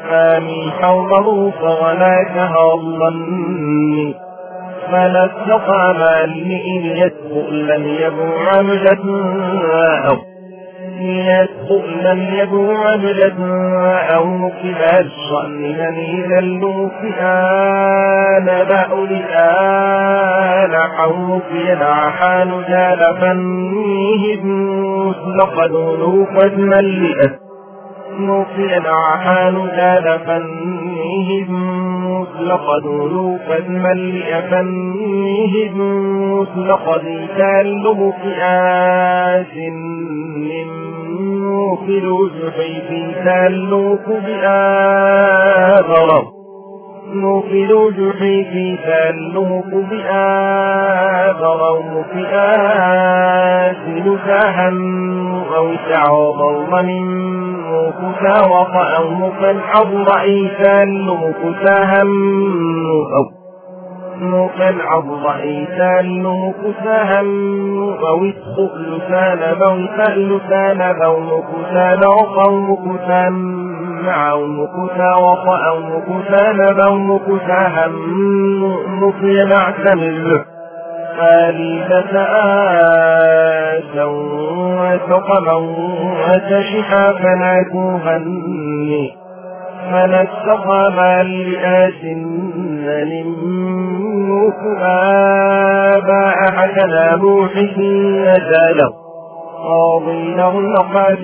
آمي حوضه فغلاك هضمني فلا استطاع مالي إن يسبق لم يبو عمدة لم يبو عمدة أو كبار الشأن من ذلوا فئان بأولي آل حوف يدع حال جال فنيه لقد ولوقت ملئت نوفي حال جال فنيه لقد ولوقت ملئ فنيه لقد كالله فئات في الوجحي في تالوك بآذر في الوجحي في تالوك بآذر وفي آسل سهم أو تعوض من كتا وطأه فالحظر إيتالوك سهم كالعض إيتال كساهم أو السؤل سان بوتا لسان بون كسان وقوم كسان معون كسا وطأون كسان بون كساهم نصي معتمل خالدة آسا وسقما وتشحا فناكوهني فلا استطاع لآس نلمك آباء حسنا روحه نزاله قاضي له نقات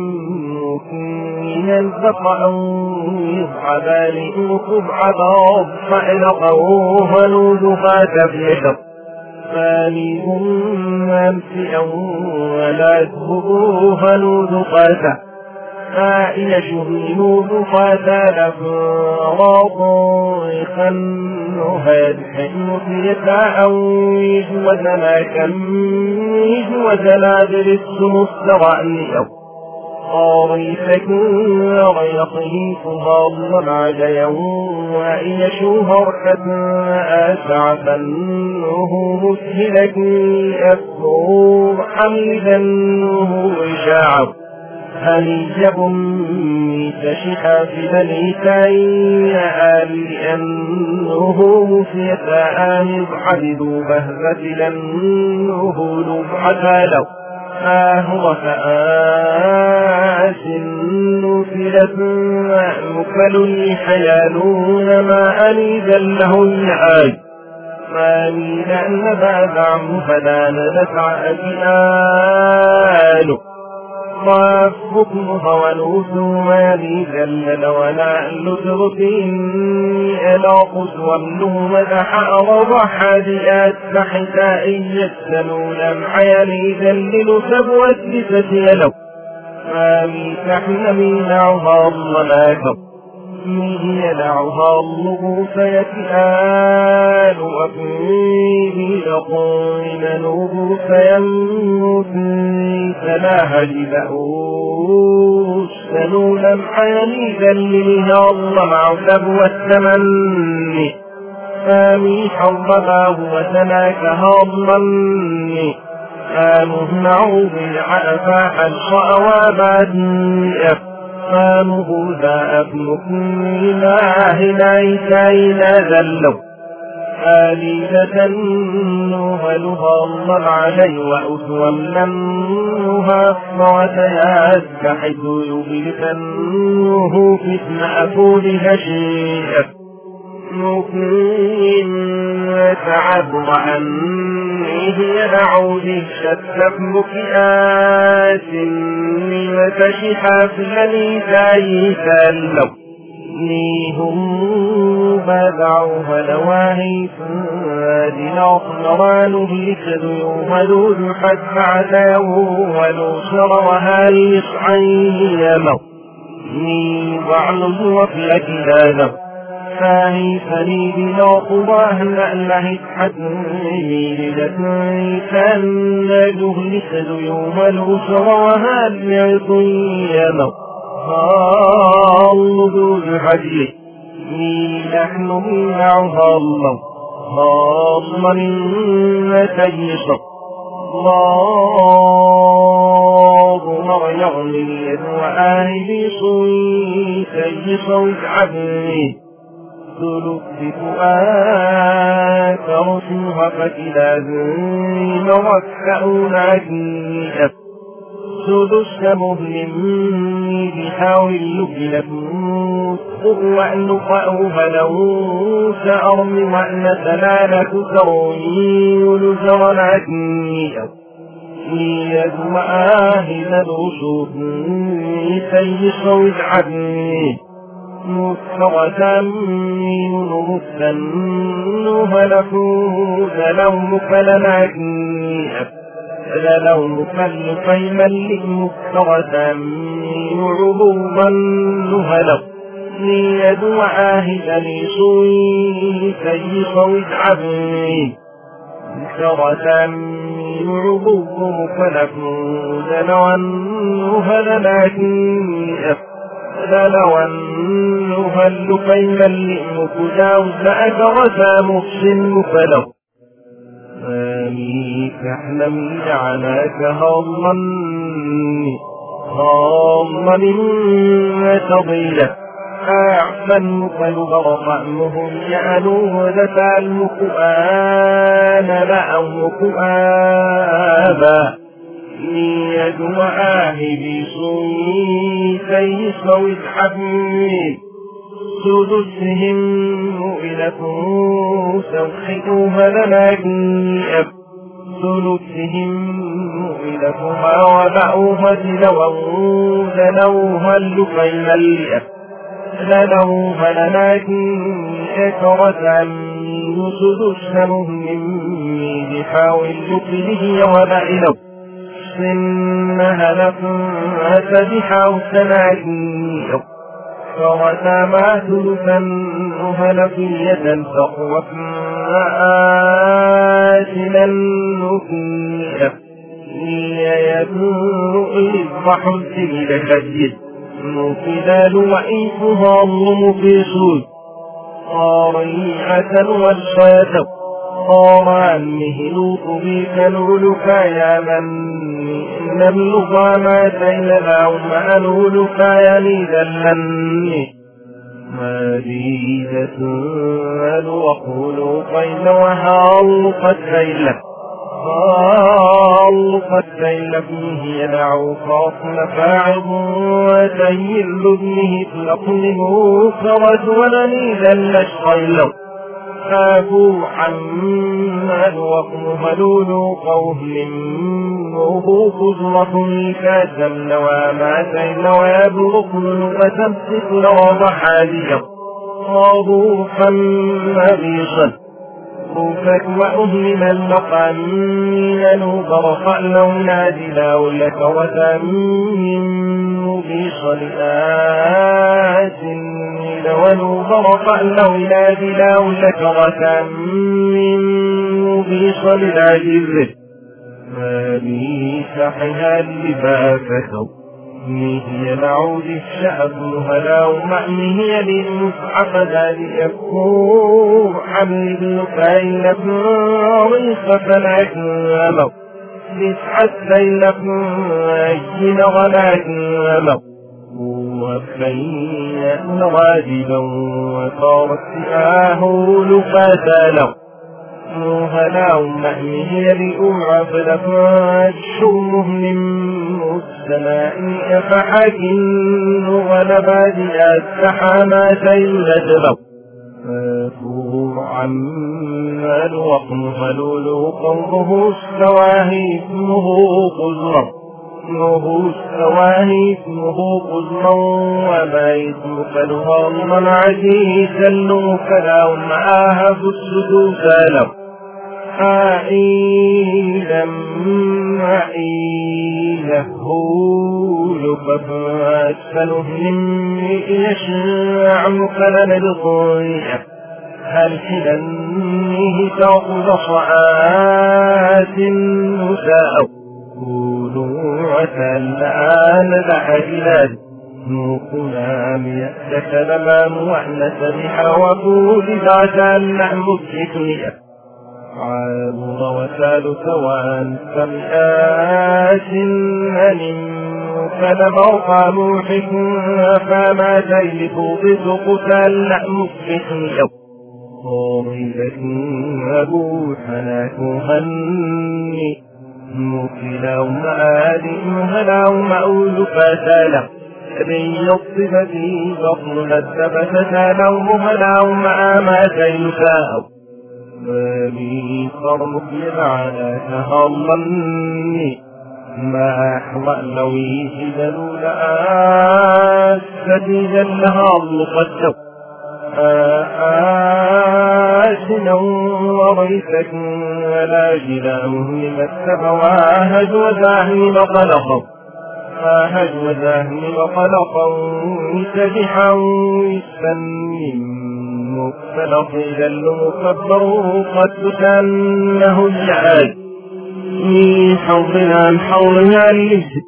من البقع يصعب لأوكب عباض فإلقوه نوزفات بيشر فاليهم أمسئا ولا تبقوه نوزفاته فإن شهينوا فاتال فراضيقا نهاد يتعويج وزنا كميج وزنا درس مستغعني أو قاريفك ريقه فضل عجيا وإن شهرت أسع فنه مسهلك أفضل حمدا وشاعر هنيجب تشحا في بني تايا لأنه مفيت آمض عبدوا بهبت لأنه لبعث له هو فآس نفلت مكل حيالون ما أنيذا له النعاي ما ميل أن بادعه فلا ندفع أجياله ربكم فولوس ويلي جلل ولا لتركيني ألا قسوى مدح أرض حادئات بحتائي يسلوا لمع يلي جلل سبوة بفتيلو ما ميتحن مينعها الضلاك ميه يدعها الله فيتآل وفيه لقين نوب فيموت فلا هجب أوسنوا لمحاني ذللها الله معتب والتمني فامي حربها وسناك هضمني فمهنعوا بالعافى حلق وابادي أفهمه ذا أبنكم الله ليسينا ذلوا آليلة نهلها الله علي وأسوى لمنها وتيستحد يبلتنه فتن أكولها شيئا نكين تعب عني يدعوني شتف مكياس وتشحا في الذي تايسالو نيهم بدعوها لواهي فادنا نرانه يوم حد بعد ولو شر وهالي صعيمو ني بعلم وفلك لاله فاني فريد لا قضاه لأله حتى لتني كان جهلك يوم الأسر وهل يطيما الله الحديث نحن معها الله من تجيش الله مريغني وآهي بصوي صوت عبني ثلث فؤاد رسوها فكلابني مركعون عجيئة سدس مهلمي بحاول لكلفوت وأن فأوها له سأرم وأن سلالك تروي ولزر عجيئة ليد وآهل الرسول سي صوت عبني مفترة من رسلنها لفوز لومك لناكيئة لومك لقيما لمفترة من عبوبا نهلق ليد وآهل لصوي سي صوت عبني مفترة من عبوبك لفوز لومك لناكيئة لو أنها اللقيم اللئم تجاوز أجرسا محسن فلو آمي تحلم لعناك هاما مما تضيلك أعفن فلغر طعمهم يألوه ذا المكؤان لأمك آبا ليد وآهل صويتي صوت حبيب سدسهم إلكم سوخئوها لناكيئة سدسهم إلكما وبعوها تلووا لنوها اللقيم اللئة لنوها لناكيئة رسعين سدسهم مني بحاول لقله وبعلوا إنها لكم أسبحا وسناكير فرسا ما ثلثا هلفية فقوفنا آسلا نكير ليكون إذبح السبيل شديد مكدال وإيفها الظلم في صوت قاريعة والشاتق قام عنه لوط بك نولك يا من نبلغ ما سيلنا ومأنولك يا لذلني مديدة وقول قيل وهالقت سيلك هالقت سيلك هي دعوك فاعظ وسيل ابنه تلقنه فرد ولني ذلش قيله فاكوا حمد وقمهلول قوه منه خزرة كاسم وما سيل ويبلغ وتمسك لرض حادية خاضوفا مبيصا خوفك وأهلم المقام ينوبر لو نادلا ولك وتمين مبيصا لآت ونوبر لو نادلا ولك وتمين مبيصا للعجز ما بي سحها لباكته هي نعود الشعب هلا ومعنه للمسعف ذلك يكون حميد فإنك ريصة لكن لسعت ليلك أجن ولكن وفين راجبا وصارت سئاه لفاتا هلا ومعنه لأعف لفاش من السماء فحكن ولبادئ السحامة يلجبوا فاتور عما الوقم فلولو قوله السواهي اسمه قزرا قزرا وما اسم فلغا عزيزا له فلا معاها فالسدوس له عائلا هول فأسفله مني يشاع مقلل الضيع هل حلنه تأخذ صعات نساء قولوعة الآن لحجلاد نوقنا ميأتك لما معنس بها وقول ذات اللحم الذكرية عابر وثالث وأنت مئات من فلبوق نوحك فما زيت بسقط المسبح يوم طويلة أبوحنا تهني مكلا ومعادنها ومأول فتالا بي الصفتي بطن الثبت نومها ومع ما تيساو بي صرمك على تهضني ما أحوأ لويه دلولا سديدا لها المقدم آسنا وريتك ولا جلاه لمسك واهج وذاهن قلقا آهج وذاهن قلقا سبحا يستنم مختلط جل مكبر قد كانه الجعال من حوضنا حولنا للجد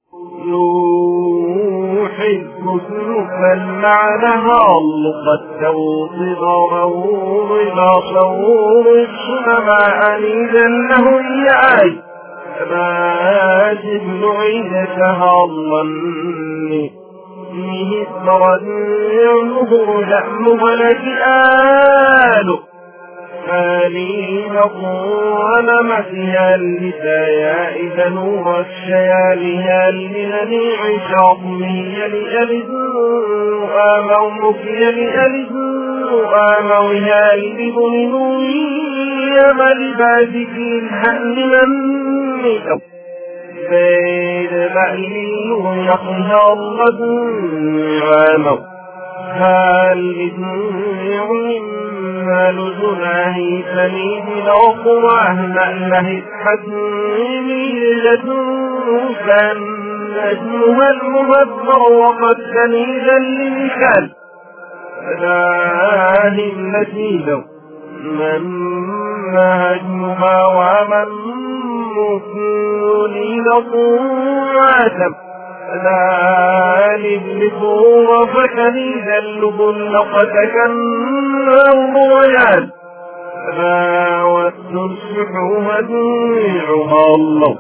يحب سلوكا معناها قد توصد روض صور السماء له الياي ما جبل عيدتها الظن فيه اسمرا يعلوه لحم ملك آله مالي نقول مسيا لسايا إذا نور الشياليا لنبيع شاطمي لألدو آمو مكي لألدو آمو يالب نوي ملبادك الحل من بيد مألي ويقنها الله آمو هالب لجناه سميد الأخوة مأله حديمي لدوسا نجمها المهبر وقد سميدا للمثال فلاه التي لو من هجمها ومن مكيولي لطوعة لا للبصور فكنيد اللبن قد كنه ما والترشح وديعها الله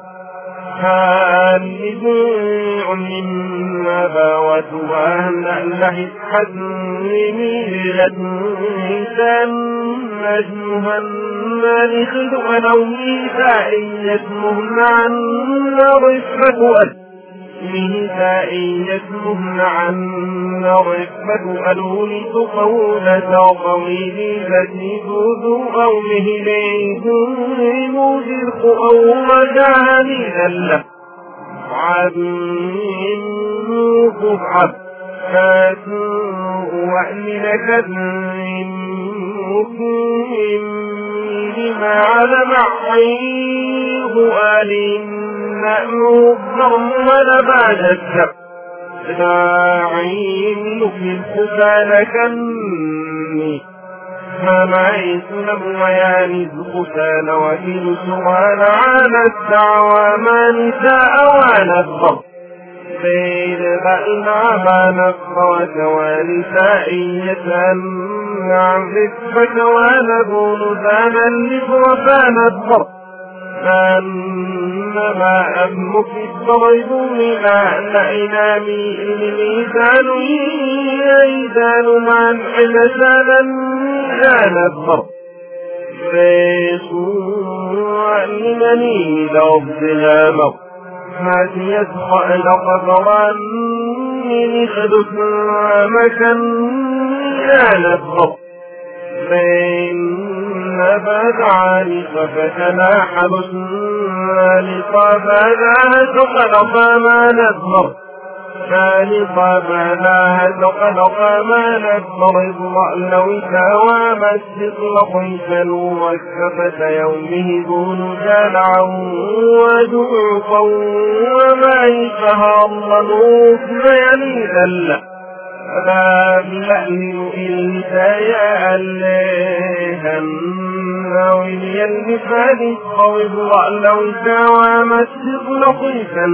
هالديع مما باوتها نأله حزمي لدنيسان نجمها النالخد ونومي فائية مهنعا رفة نسائية مهنعا رفة ألولي قولة طويل فتيدوذ أو مهليه مجرق أو مجاني ذلة عبين قفعة فاتوا وأمنك مقيم لما على معيه آلين مأمور ولبعد السب داعين في الخفان كني فمعي سلم وياني الخفان وكل سوان على الدعوى ما نساء وعلى الضب بين بأنا ما نفرات ونسائية نعم رفة ونبون ذانا لفرفان الضب فأنما أمك الضريب مما إنامي الميزان يزال من حلسانا كان الضرب فيسوع لمني لفظها مر هاتي يدخل قبران من خدث مكان كان الضرب فإن بدعاني ففتنا حبسنا لطابنا تقلق ما نذمر فلطابنا تقلق ما نذمر إضلاء لو سوى مسجد لطيفا والشفة يومه دون جالعا ودوقا وما يشهى الله فيلي ذلة فلا بلأن إلتا يا أليها النوي المفاد خوض لو سوى مسجد لطيفا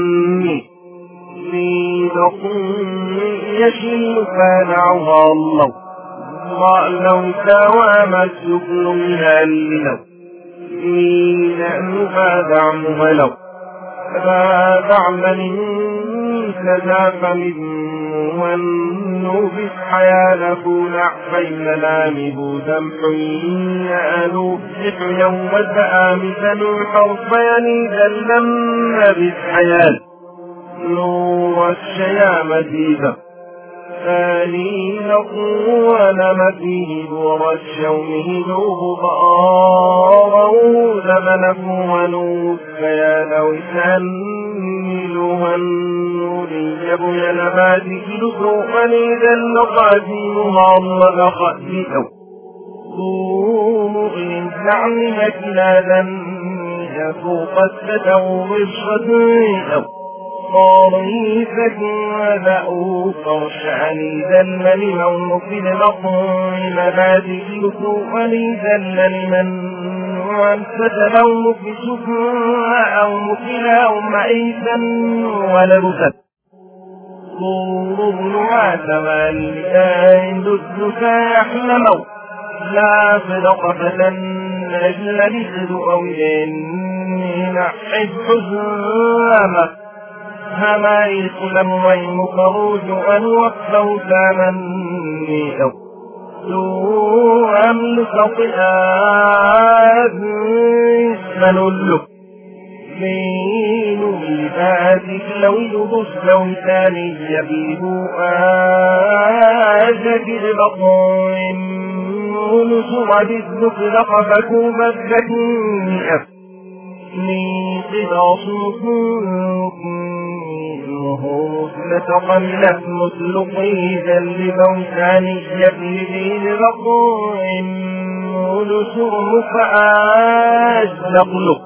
في لقم يشل فانعها الله لو سوى مسجد منها اللو مين أنها دعمها لو بعد عمل تزاف منه والنوب حياله نعفين لامه دمح يألو بحيا ودعا مثل الحرب ينيدا لما بالحياة نور الشيام ديدا ثاني نقول ما فيه دور الشوم ذوه ضاره لبنه ونوف يا لو سنلها النور يبني نباتك لسوءني ذل قاسمها الله خدئه ضوء نعم مكلادا يسوق التدور الشديد طريفة وذأوا فرشعني ذل لمن في الأطر مبادئ لسوءني ذل لمن وانسد لون في سفر أو مثلا أو مئيسا ولبست طور وعتما لآين ضدك يحلموا لا صدق فتنجل لسد أو إني نحب حزامه همائي لموين خروج أن وفوا تمني لو أملك طئاب فنلك مين لذاتك لو يبص لو ثاني يبيه آجك بطن ونصر بذلك لقفك بدك لي قداص لتقلت مثل قيدا لبوساني يبلي لرقوع ونسر فأجلق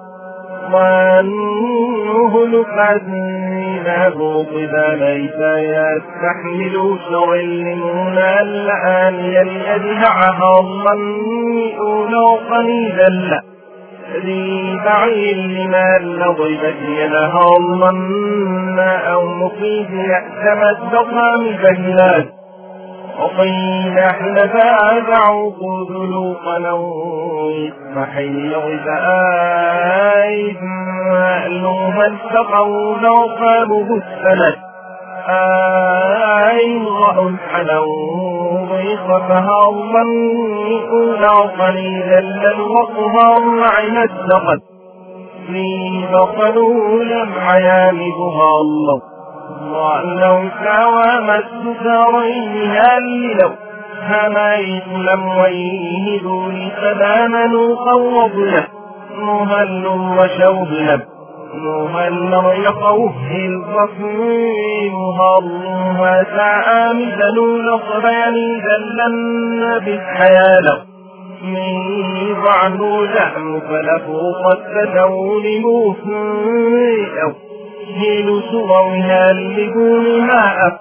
وأنه لقدينه قدا ليس يستحمل شر المنى الآن يلأدهعها الظن أولو قليلا لا ذي بعيد لما لضيبت يدها الظن أو مصيب يأتمت ضخام جهلات وقيل حلفاء بعوق ذلوق نوي فحي غذائي مألوها التقوا نوقابه السند امرأ حلو ضيقتها الظن أولى قليلا للوقها الرعمت لقد في بطلوا لم عيامدها الله لو كوامت سكريها لو هميت لم ويهدوا لتبامنوا قوضنا مهل وشوبنا مهل يقوه الضفين مهرها تعامدنوا نصراني ذلن بالحيال من ضعنوا لحم فلفوا قد تدولوا فيه هيل سروها اللقون ماء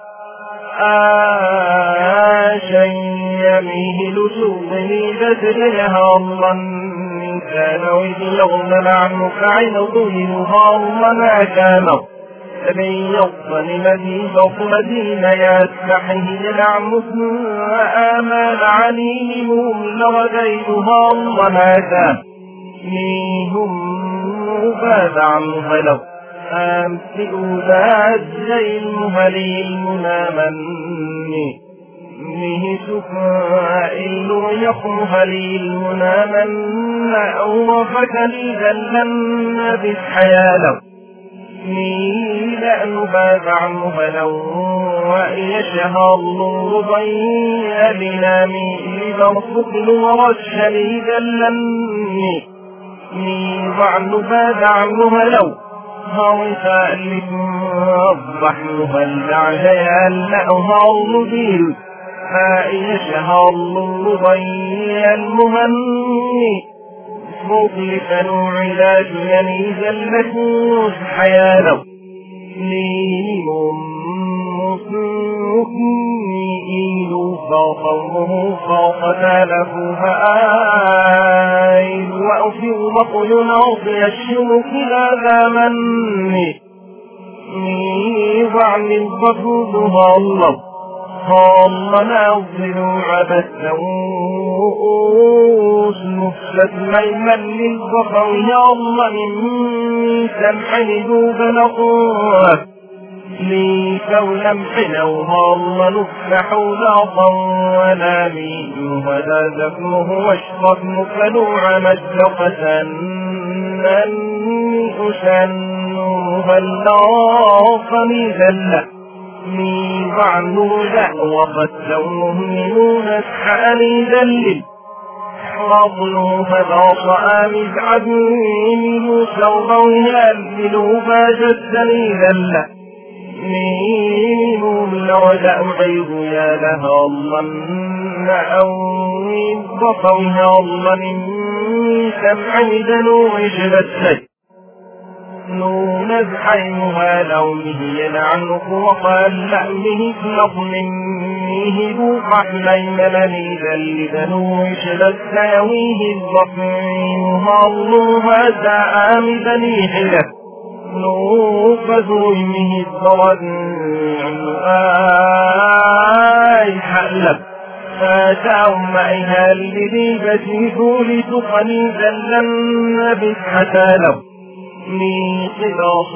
يميهل سوطني بدلها الظن كان ويبلغن معنك عين ظهرها ما كان تبيضن مدين مدين يستحيه العمس وآمان عليهم لغديتها ما كان فيهم بعد عنها لو أمسئوا ذات زي المهليلنا مني منه سفائل يخمها ليلنا من أورفك لي ذلن بالحيال ميلا نباد عنها لو وإيشها الله ضيّ بنامي لبرفق ورش لي ذلني ميضع نباد عنها لو هوفا لتوضحها اللعجة يلأها المدير فإيشها الله ضيّ المهني مطلقا وعلاج يميز المسوس حياله ليم مصنوكي فوقه فوق تاله فآيل وأفر بطل ناصي الشمك لا مني ضعن الضفوضها الله الله ناظر عبثوس مفسد ميمن للبصر يا الله من سمع ذوب نقوه لي كولا حلوها الله نفتح لاطا ولا مين ولا ذكره واشرب مكنوع مجلقة أني أسنوها اللاطني ذلة مي ضعنه ذا وقتلوه منون اسحاني ذلل فضلوا فضاصا مزعبين سوضا يهللوا فاجدني ذلة مين لرجع عيب يا لها الله أوي بطوها الله من سمع دنو عجبتك نزحيها لونه يلعنه وقال لأمه اطلق منه بوقع ليمنني ذلدنو عجبت يويه الضفينها الله سآم بني حلف نوفذوا منه الضرد حلب فاتعوا معها الذي بسيطوا لتقني ذلن بسحة لو من قلاص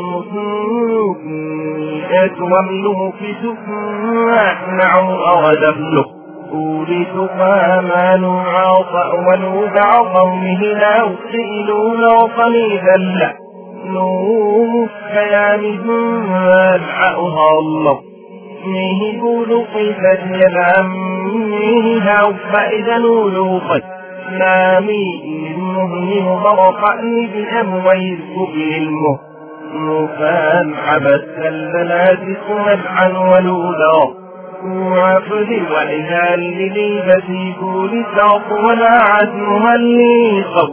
نسوك وملوك سفنعوا أغدفله أولتك أمانوا عاطأ ونوبع قومه لا أقتئلوا لاطني ذلة نوف كيامه الحقها الله ميه قولوا قيفت يلامه هاو فإذا نولوقت نامي المهنه ضرقني بأموي الكبل المه نوفان عبث البلاد سمدعا ولولا وعفد وإهال لي بسيكوا لساق ولا عزمها اللي خو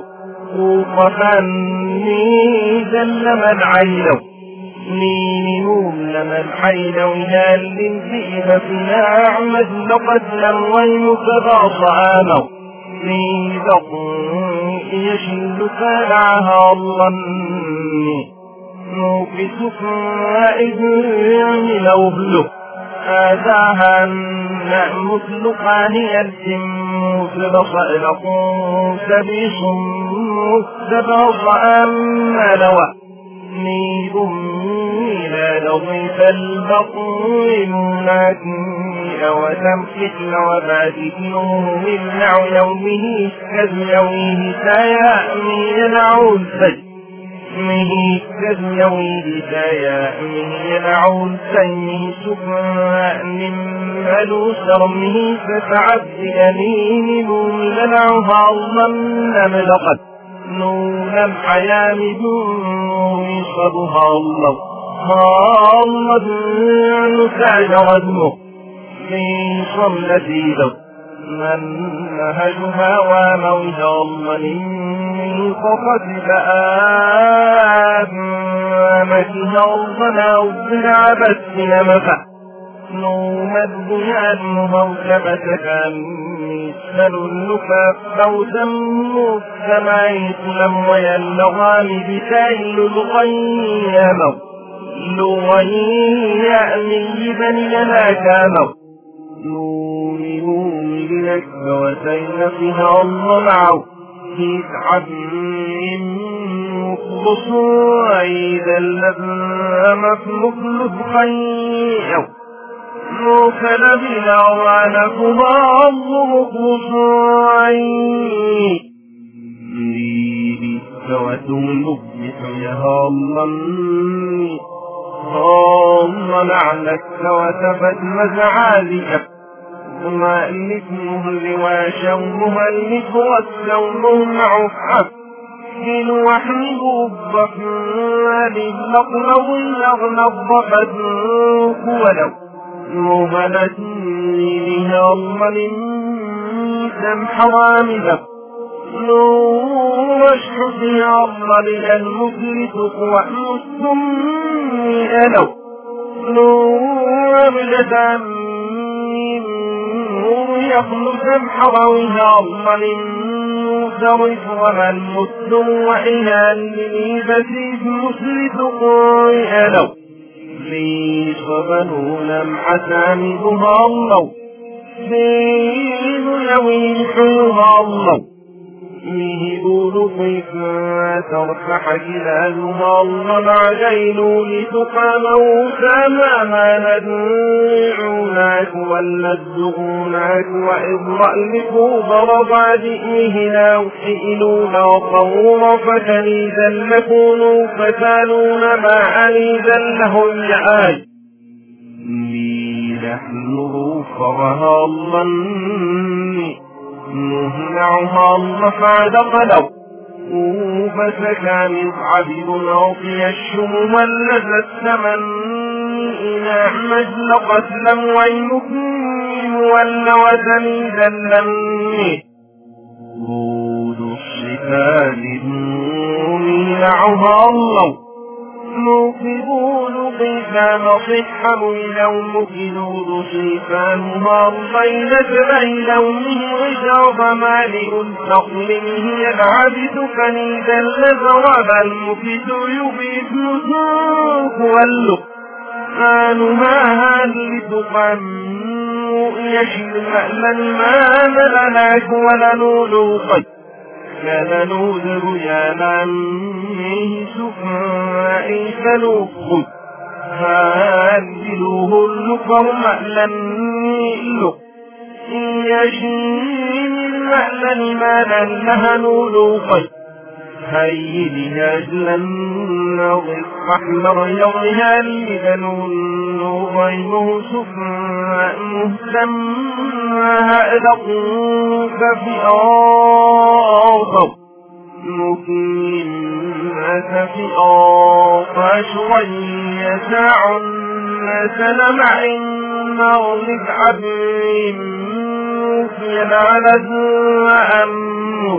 وقفني ذل من عينو نينهم لمن عينو هال للذئب فيها أعمد لقد لوينك باص آمو نيذق يشل فلعها الله نوفسك وإذن لو بلغ آذاها مثلقا هي السم فبصئلقوا سبيص سبص أما لوى نيب إلى نظيف البطن مناكي وتمسك وباتك ممنع يومه كذيويه سيأمي ينعو الفجر مه كذيويه سيأمي ينعو السيه سفاء ملو سرمه فتعبد يمين لنعها الله نملقت نولم حيام دون صدها الله الله سعد ردمه في صلتي له من نهجها وموها الله من قفت لآمتها الله وزرع بسنا مفع نومد يأنه وكبتك مثل اللفاف فوزا السماء سلم ويلغان بسائل الغيامه لغي يأمي بنينا كامو نور لك وسين فيها الله معه في تعبين مخلص عيدا لذام مخلص خيو نوكل بلا وعنكما الله مخلص عيد لي سوة يا الله لعنك وتفت مزعالك مالك مهل وشوه اللك والسوم معفف من وحيه الضفال المقلب يغنضفت ولو مهلتني لها الله من سمح وامدك واشحف يا الله للمفلس وأنصمي ألو أبلة من نور يخلص محروها الله للمسرف ومن مسلم وإهان لي بسيف مسلس قوي ألو ليس بنون حسامد الله دين يويح الله يهدون طيفا ترفح جلالها الله العجين لتقاموا كما ندعوناك ولا الدغوناك وإضرأ لكوبر بعدئه لا وحئلون وطور فتنيدا لكونوا فتالون ما أنيدا لهم يعاي نحن رفرها الله نهنعها الله فعدقلوا فسكان عبد عطي الشم ولذ الثمن نعم اجلقت لم ويمكن ولا وتنيدا لم رود الصفات نهنعها الله نوقبون ضيفان صحا لو مكنود صيفانها الضيلة لونه غجاب مالئ تقلمه العبد فنيدا لذراب المكت يبيد نسوك واللق آنها هل لتقنوا يشل مألا ما لناك ولنولو قد كان نوذر يانا سفاء فلوخ هادلوه اللقر مألا لق يشين المألا مالا لهنو لوقي هيدي هجلا نظف أحمر يضيها لبنون غيمه سفاء مهتم هأدقوك في أرض نكيمك في أرض شوية ساع سلمع نغلق عبرين في العلد وأموت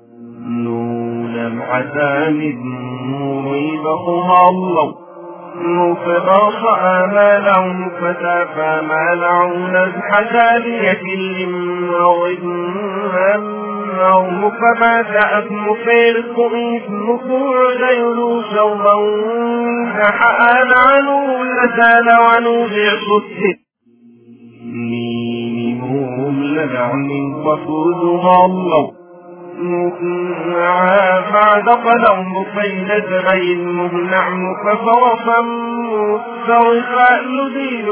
نون عتامد مريبخها الله نفضاص آماله فتافى مالعو نزح تالية للمرض أمه فما تأثم فيرك إثم قعد يلو شوضا نحآن عنه لسان ونوزع صدت ميمهم لنعم وفوزها الله بعد قلم بطيلة غير مهنعم ففرصا مسترفا لديد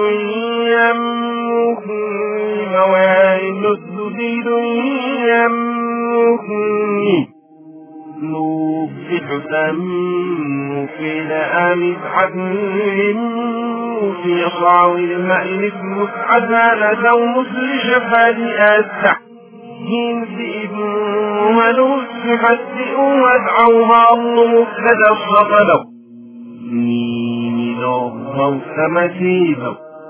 يمكن موائل الدديد يمكن نوفح تم في لآمد عدن في صعو المألف مسعدان ذو مسل شفادئات تحت هندئ ولوس حسئ وادعوها الله مفسد الصطلو مين ضغط مسيبا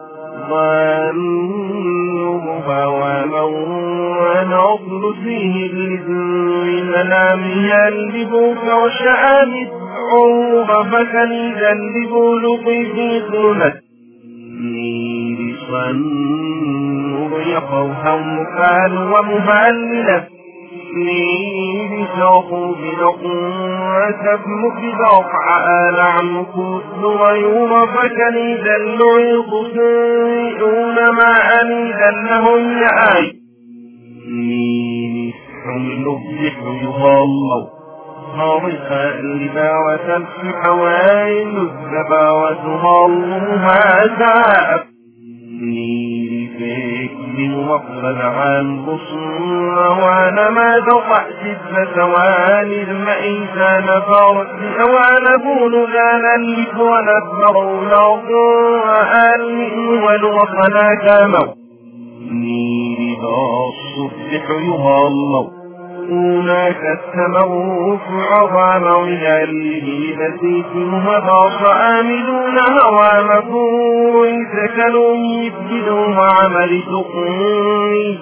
ظنوا فواما ونظر فيه الذن منامها اللبوك وشآمد عوض فكنيدا لبولق في ظلمت مير صنور يقوها مفال ومهللة مير ساقوا بنقوة مكداق آلع مكود غيور فكنيدا لعيط سيئون ما أنيدا لهم يآي مير حمل بحيها الله خارقا لباوة الحوائل الزباوة الله تعب نير فيك وقفل عن بصر وانا ما دقعت الزواني المئيسان فارت بأوان بول ذانا لك ونفروا لأضاء والوصنا كاموا نير باصف حيها الله هناك السموف عظام وياليه نسيتها باص آمدون هوى مكور سكنوا يبجدوا وعمل تقوي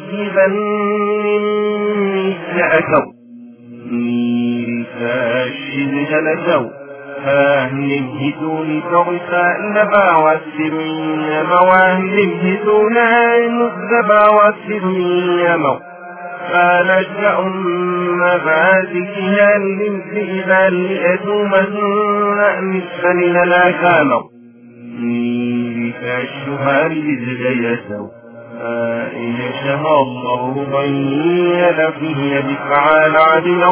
جبن سأكوا مير فاشد جلسوا فاهلم هدون كغساء نبا والسرين مواهلم هدون النزبا والسرين مو فنجأ مفاتكها للمسيبا لأتومة نسفل لنا كاموا فالشهار بزجيته إن شاء الله بين فيه بفعال عدل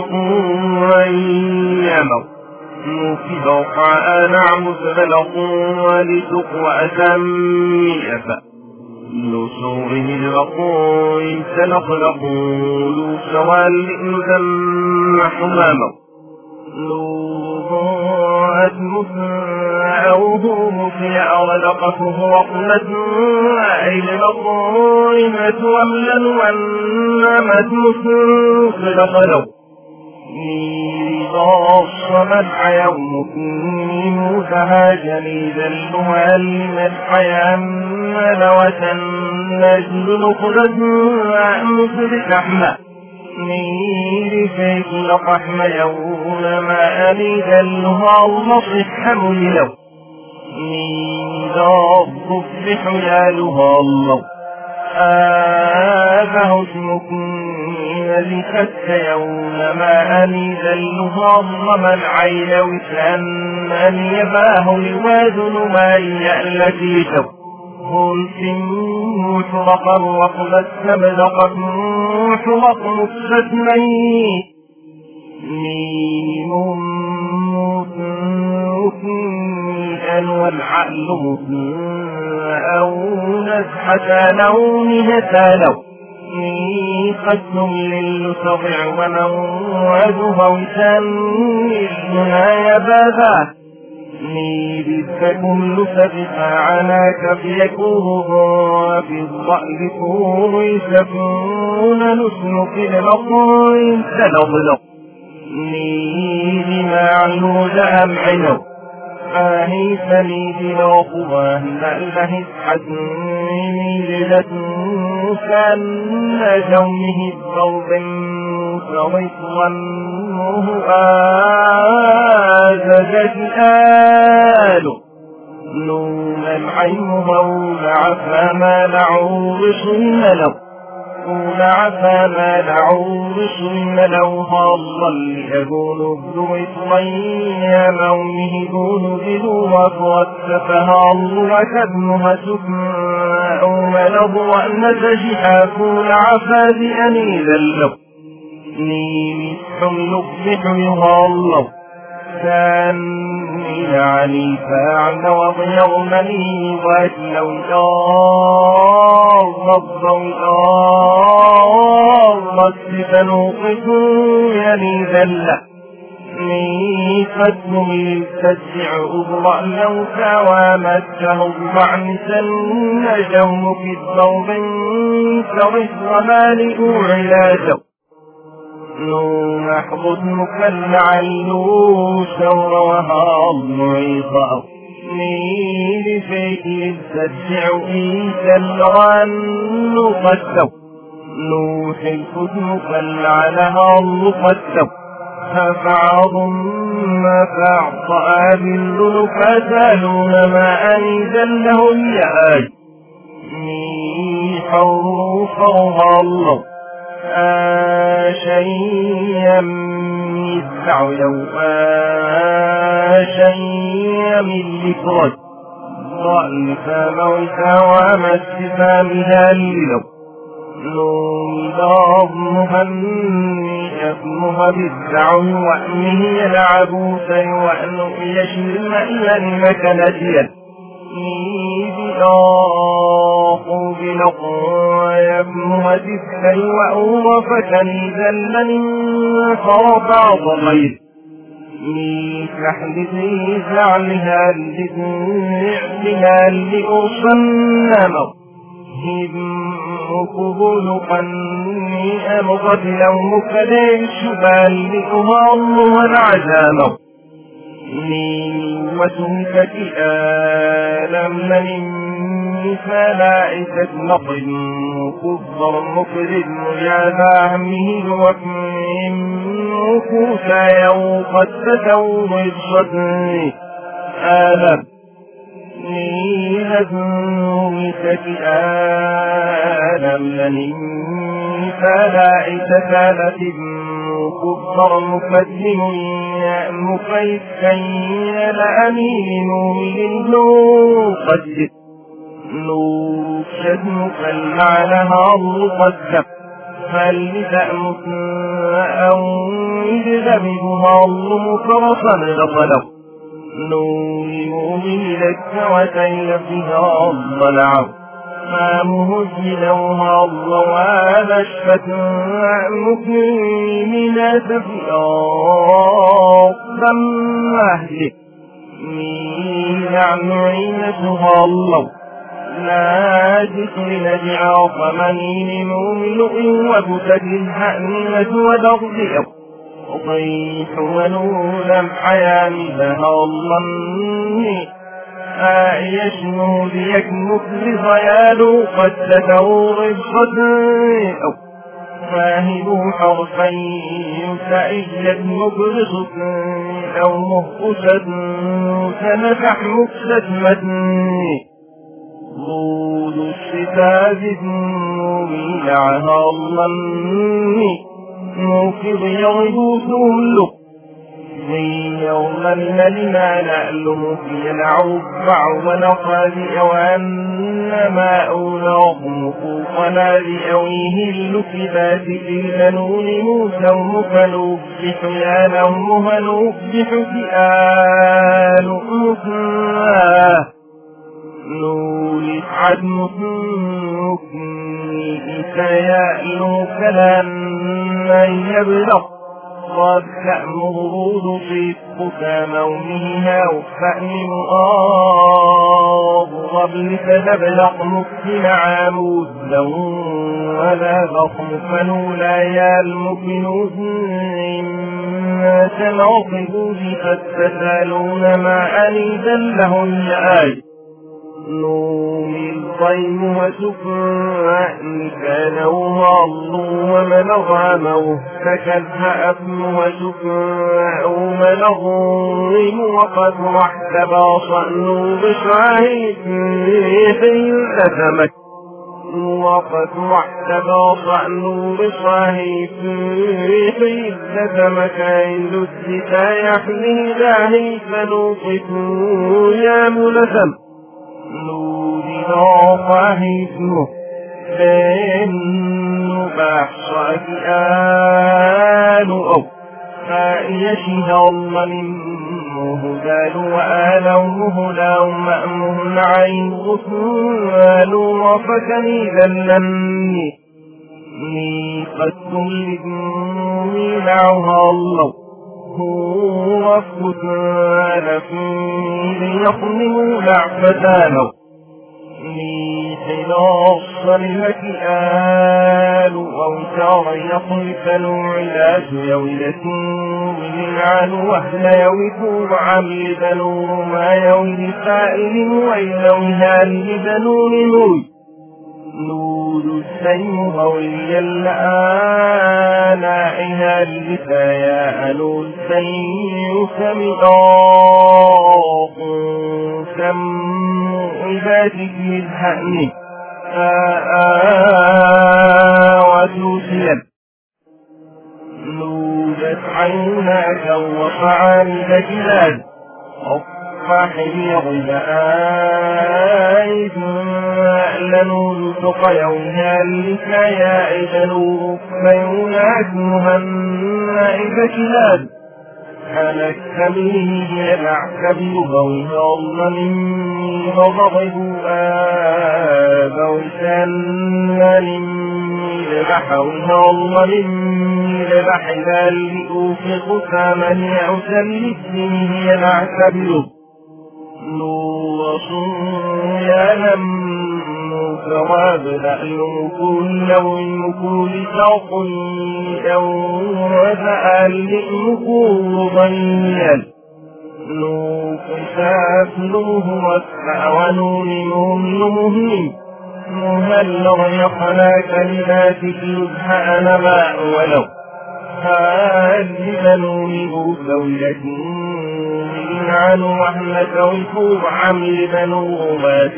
وإيامه نوفي وقع نعمس بلقوا لتقوى أسمي أفا لصوره الرقوي سنخلقوا لسوال نذم حمامه لوضاءت مسعوه في أغلقته وقلت عين الظلمة وملا وانمت مسلقلو إذا صمت يومك موسها جليدا لمعلم الحياة ملوة نجل نخلد مسلك أحمد نيري فيك لقحم يوم ما أليد اللها المصح ملو نيدا الضفح يالها الله فهسمك لكت يوم ما أليد اللها الضم العين وسأن يباه لوازن ما يألتي شو قلت مطلقا وقلت سبلقت مطلق مفسد ميم مطلقا والعقل أو نزحة لونها لو قسم للسطع وموعدها وسن للنهاية بابا بك سبقا عناك فيكون في الضأل كون يسكون نسلك المطوين سنظلق بما عنود أمعنو آهي سنيد لوقواه لأله اسحسني لذة كان جومه الضوء سويت ظنه آزجت آل نوم العين مولع فما نعوش الملو مولع فما نعوش الملو هالله لأقول الذوي طليا مونه دون ذلوة واتفها الله كدنها سكماء ولضوء نتجحا كون عفا بأني ذلو نيمي حملك بحيها الله كاني يعني فاعل وضيغمني واتلو الضوء السفنوقكم يلي ذلة فتم يستسع أضرأ لو كوامته الضعنسا نجومك الضوء انكرف ومالئ علاجه نحضر مكلعا شور وهاض عيطاء لفيك يستسع إيسا لغان نقدو نوح الكتن مكلع لها نقدو فبعض ما فأعطى بالذل فسالون ما أنزل له الياج حروفها الله شيئا يدفع يوم شيئا من ذكرك ضعف موسى ومسفى بها اللو نضامها اسمها بالدعو وأنه يلعبوس وأن يشرم إلى المكنة بلاق بلقا يفمها تسكي وأورفتني ذلا فرطع ضغير كحدثي زعلها اللي أصنمه قبول قني أبغض يومك ليش بالئها الله العزامه وسنك آلم من فلائسة نقل كبر مقرد يا فهمه وكم كوسا يوقت تتوج صدري آلم هزمك آلم من فلائسة ثالث كبر مقدم مقيد أمين للمقدم نور شد فالمعنى المقدم فلتأمس أو يجذبها المكرسا لطلب نور يؤمن لك وتيفها الضلع فمهجلوها الضواب الشفاء مكرمين تفياض مهلك نعم عينتها الله لا ذكر نجع فمنين مملؤ وبتد الهأمنة ودغضئ وطيح ونولم حيام بها الظن يشنو ليكمك بضيال قد تتوا رفقة فاهدوا حرفين سعيد مبرص أو مهقسة تنفح مكسة متن ضود الشتاء ميلعها الظن موكب يغبوث اللق يوما لنا نألم في العربع ونقاذئ وأنما أولاهم فوقنا لأويه اللكبات للبنون موسى فنوبح يا نوم فنوبح فئان أخاه نولف عدم سيألو كلام يبلغ قد تأمرود في مومها وفأمن أغضب تبلغ مكتن عامود ولا ضخم فنولا يا المكنود إما تنعقبوا فتتسالون ما أنيدا لهم آي نوم الضيم وسكن كان الله وملغى موهتك أفن وسكن وملغوم وقد رحتبا صنوا بشعيد لثمك وقد رحتبا صنوا بشعيد لثمك عند الزتا يحمي داهي فنوقفوا يا ملثم نوري ضعفه فإنه بحصك آل أو فإيشه الله منه هدال وآله هدى مأمه عين غفال وفكني ذلني قد تلدني معها الله هو فتان فيه يخلو لعفتانه لحلاص المكيال أو ترى يخلف العلاج يولة بالعن وهل يوثو عمل بنور ما يولي سائل ويلوها لبنون نوي نور السيم غوي الآنائها البثايا ألو السيم سمطاق سم عبادك الهأن وتوسيا نورت عيناك وفعالك جلال فحير آيد لنوزق يومها لكيائد نور فيوناك مهنائك كلاد ألك به يلعك بغوها الله مني وضغب آبوسان مني لبحوها الله مني لبحذا لأوفق سامن يعسل لسنه يلعك بغوها نور يا لم ثواب لألم كل والمكول تقل أو وذألئ كل ضيّل نوك سافلوه واسمع ونولمهم مهم مهلغ يقنا كلماتك يبهى أنا ما ولو هذه نولمه زوجتي عن وحمة ويفور عمل بنوغات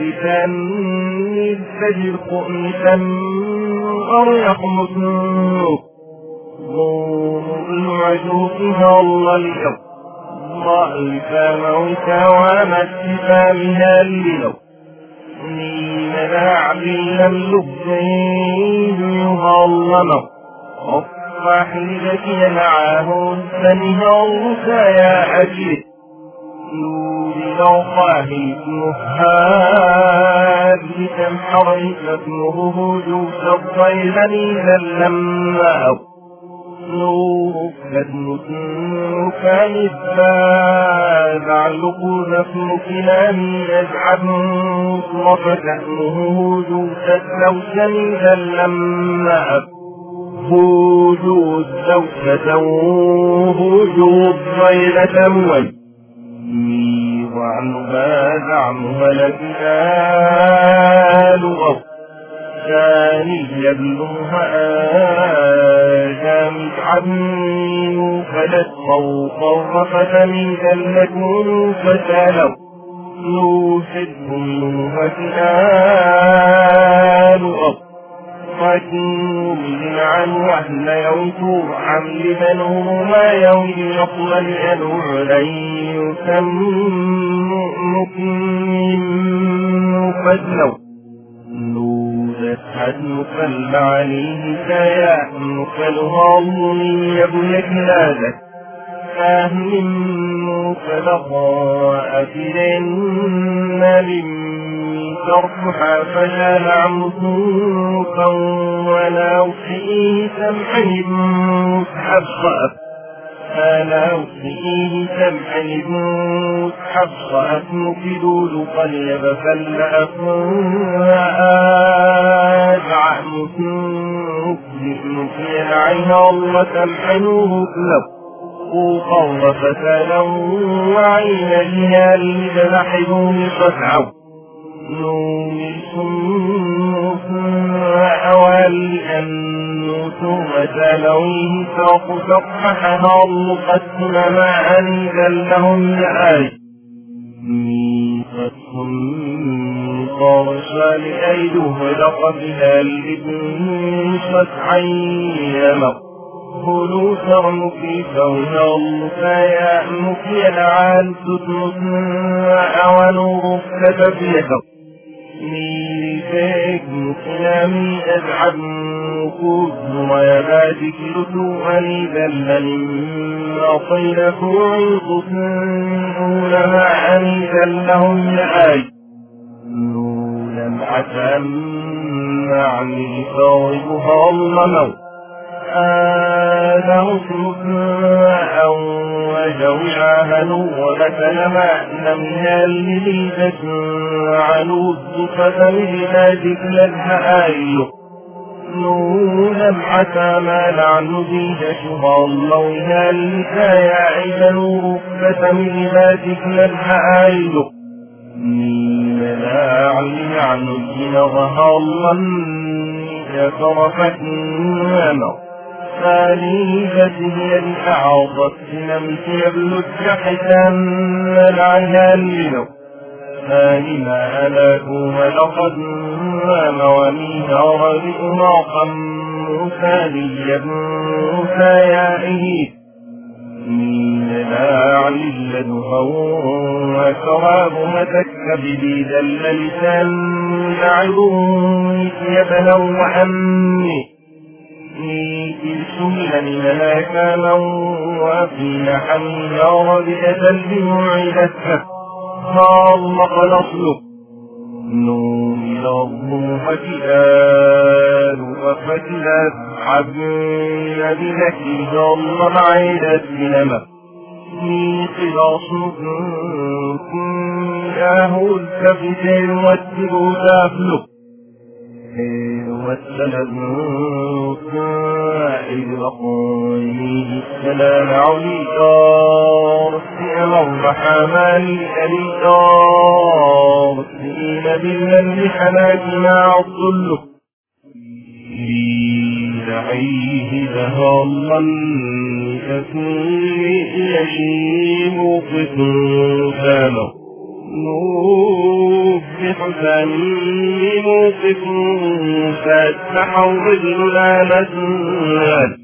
تني الفجر خؤنسا أريق مطنوك ضوء العجوفها الله اليوم ضعيف موتا ومسفا منها اليوم نيم نعبي اللبين يظلمه الصحيبة ينعاه السنه يا أجل نور لوقاه مهاد تمحر اسمه جوس الضيلين لما أو نور كدنك مثباد علق نفسك لم يجعل مصرف كأنه جوس الزوجين لما أو وجود زوجة وجود ضيلة وعن هذا عنه الأجيال غو ثاني يبلغها آجام عمي فلت فوق فتمي جلة فتالوا يوسدهم وكآل غو فكين عن وهل يوتور عمل بنه ما يوم يقبل أنه لن يسمك فدلو نولت حدنك عليه سيأنك الغضن يبنك لازك فاهمك لقاء لن ترفح فلا عمسوكا ولا وفيه سمحه مسحب صأف فلا وفيه سمحه مسحب صأف مكدول قلب فلأفوا أدعى مسوك يلعين الله سمحنه كلب وقوم فتلوا وعين لها لذبحهم فتعوا نوم أوالي أنه وتلويه ساق سقحها المقسم ما أنزل لهم لآي ميقتهم طرشا لأيده لقبها الإبن فتعيما قلوا ترمك فوهر فيأمك يلعان تتمك أولو رفك فيها ميفيك مسلمي أزعب نقود ويباتك لتوأني ذلني مما طيلك عيقكم لما أني ذلهم لآي لم أتم عني فاربها الله أو وجوعها ومثل ما من الليلة عنو الضفة لذلك لها آيه نولا حتى ما لعن ذي شهى الله هالك يا عيدا رفة من ذلك لها آيه لا علي عن الدين ظهر الله كرفت نامر خليفته الأعضت لم تبلد حسن العيال فلما ألاكوا ولقد موانيها ربئنا قم ثانيا ثيائه من لاعل لدها وشراب متكبدي ذل لسان لعبوا يبنوا وأمي سلم لنا كاما وفينا حمينا ربئة الموعدة خالق نصلك نور الله كآل وفتلت حبنا بذكي ظل معيدة سينما في قلاص كناه الكفتين والتبو تافلك والسلام إذ وقوله السلام عليكار سيما وحمالي أليكار سيما بالله حناك مع الظل لدعيه ذهى الله كثير يشيم قسم بحسن موقف فاتحوا رجل لا مسؤول